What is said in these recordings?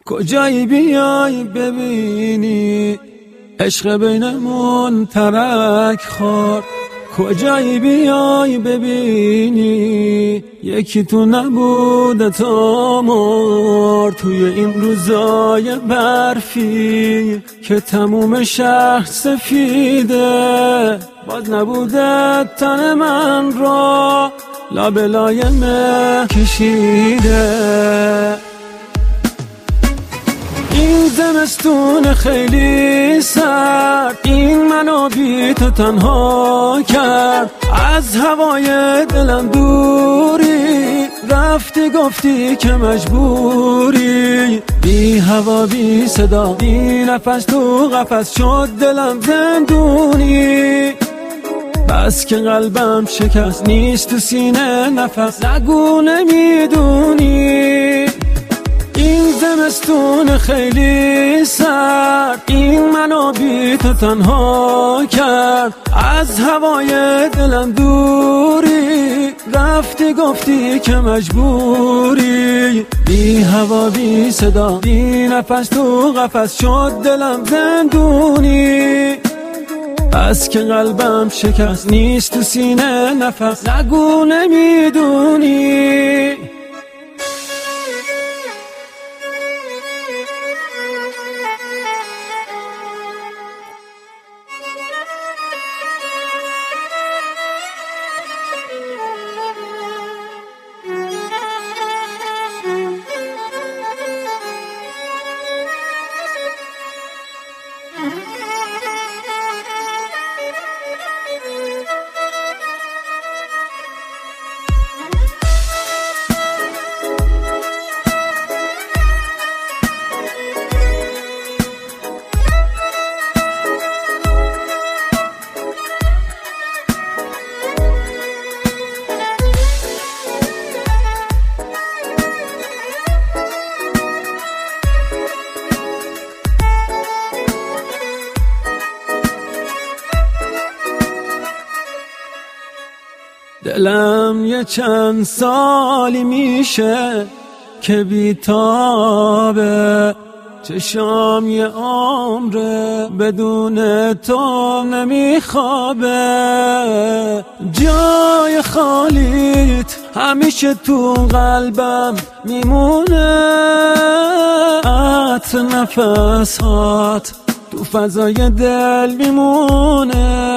کجایی بیای ببینی عشق بینمون ترک خورد. کجایی بیای ببینی یکی تو نبوده تا مرد. توی این روزای برفی که تموم شهر سفیده، باد نبوده تن من را لابلای مه کشیده. این زمستون خیلی سرد، این منو بی تو تنها کرد. از هوای دلم دوری رفتی، گفتی که مجبوری. بی هوا بی صدا، بی نفس تو قفس شد دلم زندونی. بس که قلبم شکست، نیست تو سینه نفس، نگو نمیدونی. این زمستون خیلی سرد، این منو بی تو تنها کرد. از هوای دلم دوری رفتی، گفتی که مجبوری. بی هوا بی صدا، بی نفس تو قفس شد دلم زندونی. بس که قلبم شکست، نیست تو سینه نفس، نگو نمیدونی. دلم یه چند سالی میشه که بیتابه، چشام یه عمره بدون تو نمیخوابه. جای خالیت همیشه تو قلبم میمونه، عطر نفسات تو فضای دل میمونه.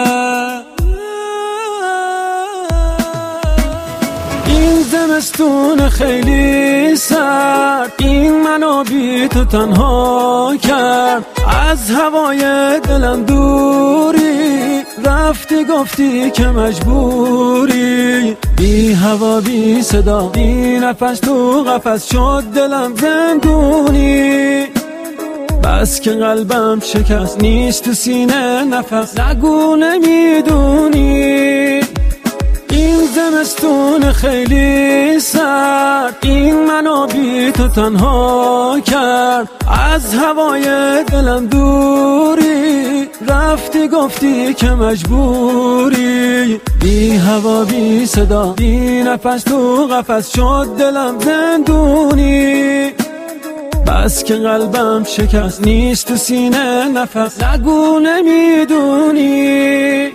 این زمستون خیلی سرد، این منو بی تو تنها کرد. از هوای دلم دوری رفتی، گفتی که مجبوری. بی هوا بی صدا، بی نفس تو قفس شد دلم زندونی. بس که قلبم شکست، نیست تو سینه نفس، نگو نمیدونی. این زمستون خیلی سرد، این منو بی تو تنها کرد. از هوای دلم دوری رفتی، گفتی که مجبوری. بی هوا بی صدا، بی نفس تو قفس شد دلم زندونی. بس که قلبم شکست، نیست تو سینه نفس، نگو نمیدونی.